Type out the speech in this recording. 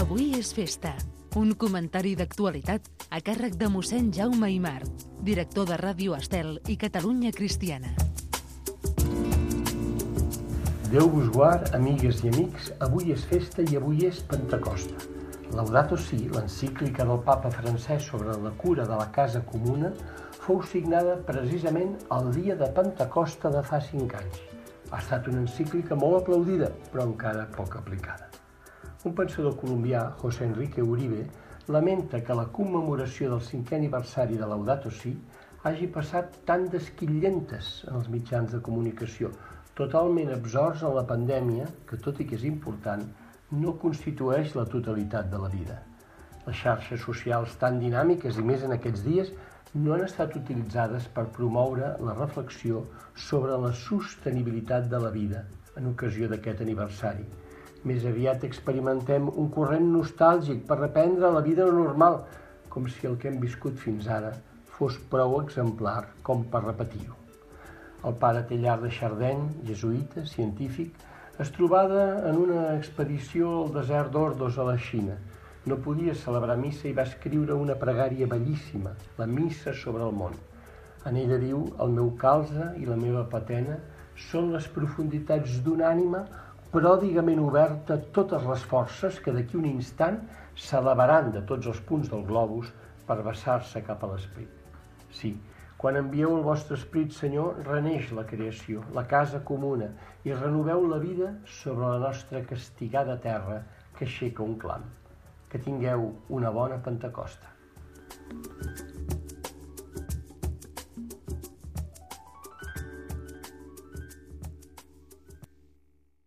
Avui és festa. Un comentari d'actualitat a càrrec de mossèn Jaume Imart, director de Ràdio Estel i Catalunya Cristiana. Déu vos guard, amigues i amics, avui és festa i avui és Pentecosta. Laudato Si, l'encíclica del papa francès sobre la cura de la casa comuna, fou signada precisament el dia de Pentecosta de fa 5 anys. Ha estat una encíclica molt aplaudida, però encara poc aplicada. Un pensador colombià, José Enrique Uribe, lamenta que la commemoració del 5è aniversari de Laudato Si hagi passat tan d'esquillentes en els mitjans de comunicació, totalment absorts en la pandèmia, que tot i que és important, no constitueix la totalitat de la vida. Les xarxes socials tan dinàmiques i més en aquests dies no han estat utilitzades per promoure la reflexió sobre la sostenibilitat de la vida en ocasió d'aquest aniversari. Més aviat experimentem un corrent nostàlgic per reprendre la vida normal, com si el que hem viscut fins ara fos prou exemplar com per repetir-ho. El pare Teilhard de Chardin, jesuïta, científic, es trobava en una expedició al desert d'Ordos a la Xina. No podia celebrar missa i va escriure una pregària bellíssima, la Missa sobre el món. En ella diu: el meu calze i la meva patena són les profunditats d'una ànima pròdigament oberta a totes les forces que d'aquí un instant s'elevaran de tots els punts del globus per vessar-se cap a l'esperit. Sí, quan envieu el vostre esperit, Senyor, reneix la creació, la casa comuna, i renoveu la vida sobre la nostra castigada terra que aixeca un clam. Que tingueu una bona Pentecosta.